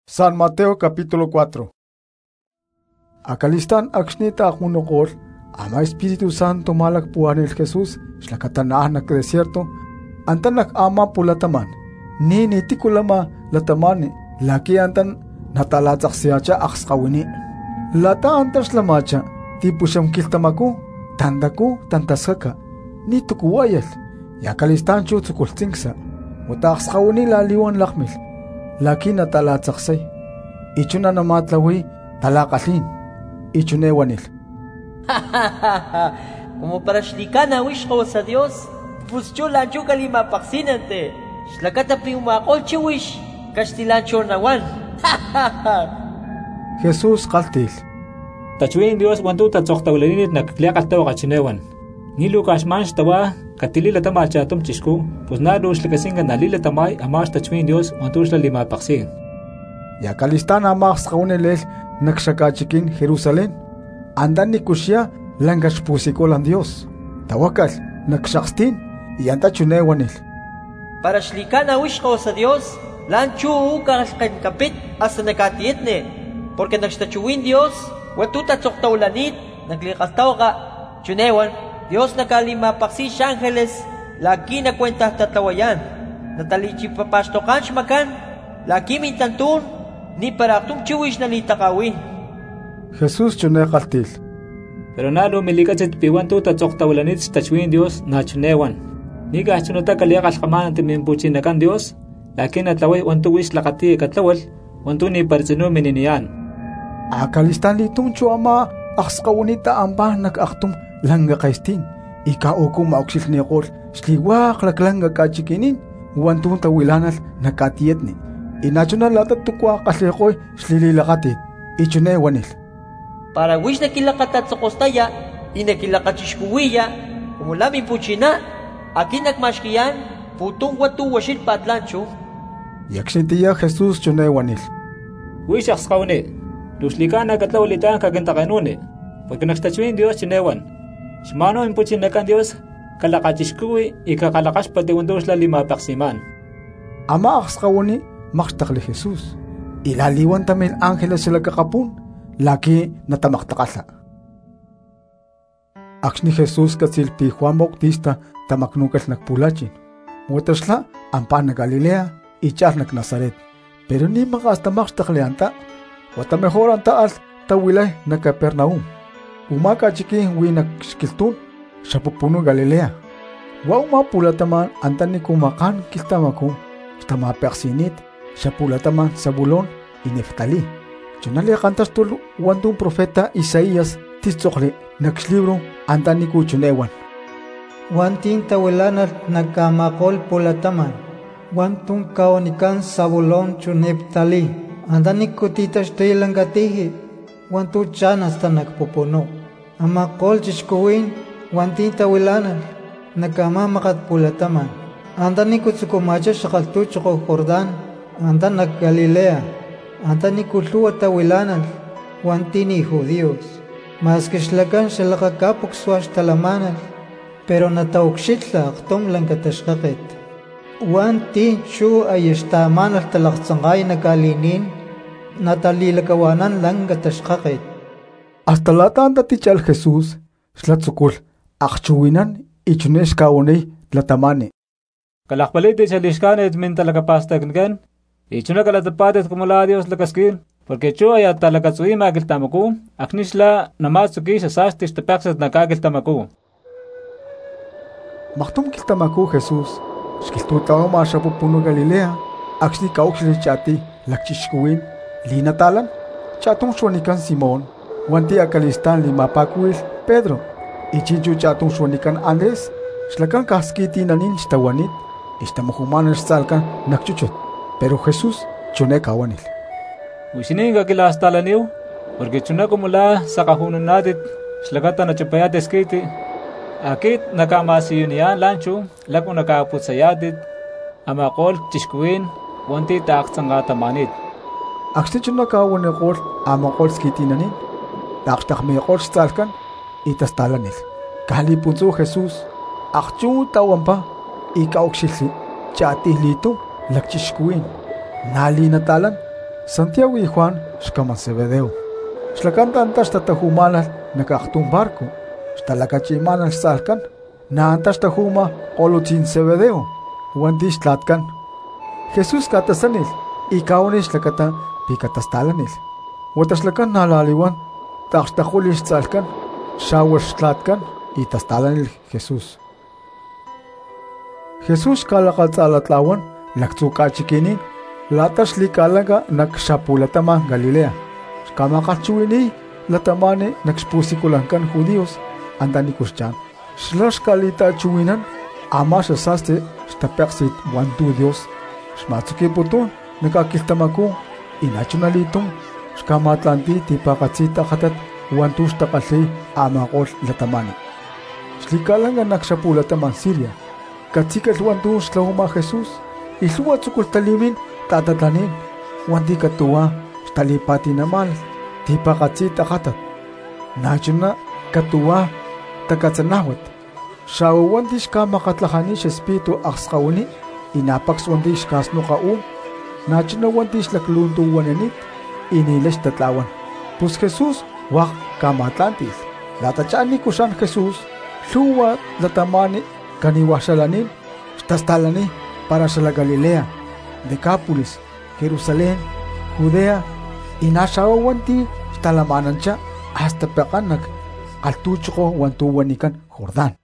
San Mateo capítulo 4. Akalistan akshnita akmunokol, ama Espíritu Santo malak puanil Jesús, shlakatanahnak desierto, antanak ama pulataman, ni tikulama latamani, laki antan natalatsaksiacha akskawini. Lata antas lamacha, tipusham kiltamaku, tandaku, tantaskaka, ni tukuwayel, yakalistan chutsukultsinksa, mutakskawini laliwan lakmil. Laki natalatsaksay, ichuna namatlawi talakalin, ichune wanil. Como para shlikana wishqawas a Dios, pues yo lancho kalimapaksinante, shlakatapi umakolchi wish, kastilancho nawan. Jesús qaltil. Tachuin Dios wantu tatsoqtawlanit nakliaqaltawa qachinewan. Nilu kashmanch tawa katilila tamachatum chisku, pues nalo shlakasinga nalila tamay amash tachuin Dios wantu shlallimapaqsin. Yakalistan amax qaunelel nakshakachikin Jerusalén. Andan ni kushya langashpusikolan Dios. Tawakal nakshaqstin y anta chunewanil. Para shlikana wishqawas a Dios, lanchu kalqenkapit hasta nakatietne, porque nakshtachuin Dios wantu tatsoqtawlanit nakliqaltawqa chunewan. Dios nakalimapaqsish ángeles, laki na cuenta tatlawayan, natalichipapastokanch makan, laki mintantun, ni para tumchiwish nalitakawi. Jesús chune qaltil. Pero nalo milikachet piwantu tatsoqtawlanit tachuin Dios nachunewan. Ni gachunota kaliaqalqaman timimpuchinakan Dios, laki natlaway wantu wish laqati katlawal, wantu ni partsinu mininian. Akalistan litumchu ama aqsqawnita amba nakaqtum langa kaistin, ika oku mauksil niqol, sliwaq laklanga kachikinin, wantun tawilanal nakatietni. Inachuna lata tukwa qasliqoy slililaqatit, ichune wanil. Para wish nakilaqatatsokostaya, inakilaqachishkuwiya, como lami puchina, aquí nakmashkiyan, putun watu washil patlanchu. Yaksintiya Jesús chune wanil. Wish aqsqawni, lushlikana katlawalitan kakintakanuni, porque nakshtachuin Dios chinewan. Shmano impuchinakan Dios, kalaqachishkuwi y kakalaqashpa de wantu shlallimapaqsiman. Ama aqsqawni maqshtaqli Jesús. Ilaliwan tamil ángeles silakaqapun, laki natamaqtaqala. Akshni Jesús katsilpi Juan Bautista tamaknukal nakpulachin. Muetashla ampan na Galilea y charnak Nazaret. Pero ni hasta maqshtaqli anta, wata mejor anta al tawilay na Capernaum. Umaka chiki winak skiltun, shapupunu Galilea. Wauma pulataman antani kumakan kiltamaku, stama persinit, shapulataman Zabulón y Neftali. Chunali kantastul wantun profeta Isaías tizoqli nakslibro antani kuchunewan. Wantin tawilanal nakamakol pulataman, wantun kaonikan Zabulón chu Neftali, antani kutitas teilangatihi, wantu chanas tanakpupuno. Ama kol chishkuwin, wantin tawilanan, nakamamakad pulataman. Antani kutsukumacha shakaltuchoko Jordán, antanak Galilea, antani kultua tawilanan, wantini judíos. Mas kishlakan shalakakapuk swash talamanan, pero natauxitla aktom lankatashkakit. Wanti chu ayishtamanal talaktsangay nakalinin, natalilakawanan lang gatashkakit. Hasta la tanta tichal Jesús, slatzukul, akchuwinan, ichuneshkaunei, latamane. Kalakpalit chalishkanet mintalakapastakngan, ichuna kalatapatet como la Dios lakaskin, porque chu ay talakatsuima kiltamaku, aknishla namatsuki sasastis tepaxat nakakiltamaku. Maktum kiltamaku Jesús, skiltutaoma shapupunu Galilea, akshni kauxli chati, lakchishkuwin, linatalan, chatung shwanikan Simón, wanti akalistan limapakuil Pedro, ichinchu chatung shwanikan Andrés, shlakan kaskiti nanin shtawanit, ishtamuhumanan shtalkan nakchuchut, pero Jesús chune kawanil. Wishinin kakilahastalaniw, porque chuna como la sakahununadit, shlakata nachapayat eskiti, akit nakamasiyunian lanchu, laku nakaputsayadit, amakol chishkuin, wanti taaqtsangaatamanit. Akstichuna kawanekol amakol skitinanin, Daxtakmekol stalkan, itastalanil. Kalipunzu Jesús, akchun tawampa, ikauxilsi, chatih lito, lakchishkuin. Nali natalan, Santiago y Juan xkaman Zebedeo. Xlakantan taxtatahumalal nakaktum barco. Xtalakachimanal xsalkan. Naantaxtahuma olutzin Zebedeo. Huantix tlatkan. Jesús katasanil. Ikaunish lakata pikatastalanil. Huataxlakan nalaliwan. Taxtahulish tsalkan. Shawash tlatkan. Y tastalanil Jesús. Jesús kalakatzalatlawan. Laktsukaachikinin. Latas likalaga nakshapulataman Galilea. Xkamakachuini latamane nakspusikulankan judíos andanikuschan. Xlaxkalita chuinan ama xasaste xtapexit wantu Dios. Xmatzukiputun nakakiltamaku inachunalitum xkamatlanti tipakatzita khatat wantu xtaqalli amaqol latamane. Xlikalanga nakshapulataman Siria. Katzikal wantu xtlahuma Jesús. Ilhuwa tsukultalimin tatatlanin wanti katuwa xtalipatinamal tipakatzita khatat. Nachuna katuwa takatzanawat. Shawo wanti xkamakatlajani xespiritu aqsqawani inapax wanti xkasnuqa'u. Nachuna wanti xlakluntuwananit inilex tatlawan. Pues Jesús waq kamatlantis. Latachani kushan Jesús lhuwa latamani kaniwaxalanin xtastalani para la Galilea, Decápolis, Jerusalén, Judea, y Nashawanti, hasta la Manancha, hasta Pecanak, al Tucho, Wantuwanican, Jordán.